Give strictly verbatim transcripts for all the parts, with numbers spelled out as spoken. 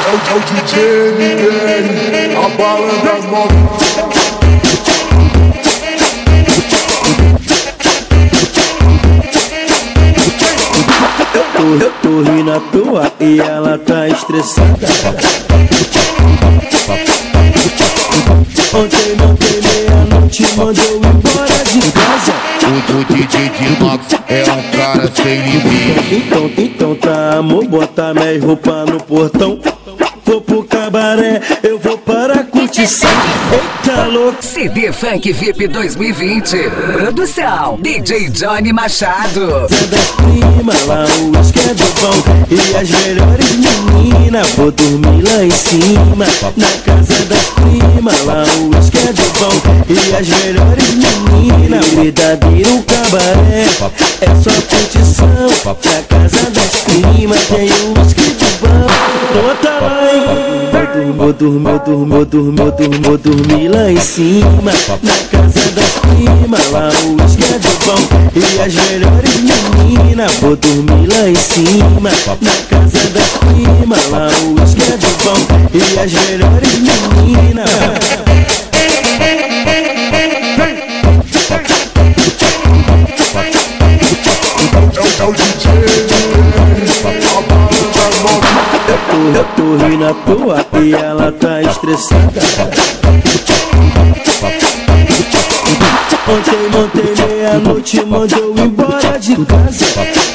É o D J M R, a balada nova. Eu tô rindo à toa e ela tá estressada. Ontem, ontem, meia-noite, mandou embora de casa. O D J de Max é um cara sem limite. Então, então tá, amor, bota minhas roupas no portão. Vou pro cabaré, eu vou para a curtição. Eita louco. C D Funk V I P dois mil e vinte. Produção D J Johnny Machado. Zé das primas, lá o uísque é do bom. E as melhores meninas, vou dormir lá em cima. Na casa das primas, lá o uísque é do bom. E as melhores meninas, verdadeiro cabaré. É só curtição. Na casa das primas tem o uísque do bom. Bota lá, hein? Vou dormir, vou dormir, vou dormir, vou dormir, vou dormir lá em cima. Na casa das primas, lá o uísque é do bom. E as melhores meninas, vou dormir lá em cima. Na casa das primas, lá o uísque é do bom. E as melhores meninas. É o D J M R, a balada nova. Eu tô rindo à toa e ela tá estressada. Ontem, ontem, meia-noite, mandou embora de casa.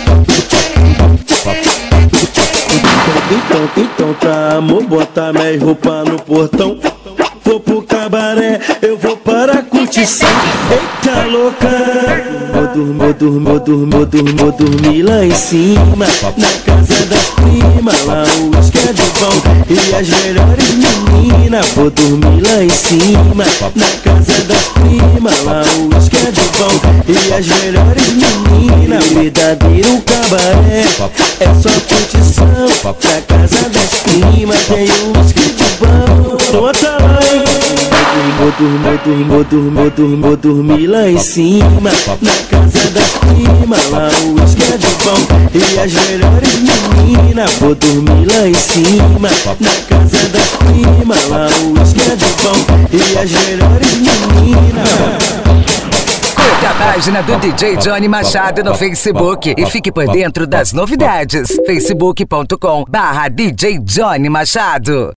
Então, então tá, amor, bota minhas roupas no portão. Vou pro cabaré, eu vou para a curtição. Eita louca. Vou dormir, vou dormir, vou dormir, vou dormir, vou dormir lá em cima. Na casa das primas, lá o uísque é do bom. E as melhores meninas, vou dormir lá em cima. Na casa das primas, lá o uísque é do bom. E as melhores meninas, verdadeiro cabaré. É só curtição. Na casa das primas tem o uísque do bom. Bota lá, hein? Vou dormir, vou dormir, vou dormir, vou dormir, vou dormir lá em cima. Na casa das primas, lá o uísque é do bom. E as melhores meninas, vou dormir lá em cima. Na casa das primas, lá o uísque é do bom. E as melhores meninas. Curta a página do D J Johnny Machado no Facebook e fique por dentro das novidades. facebook ponto com barra D J Johnny Machado.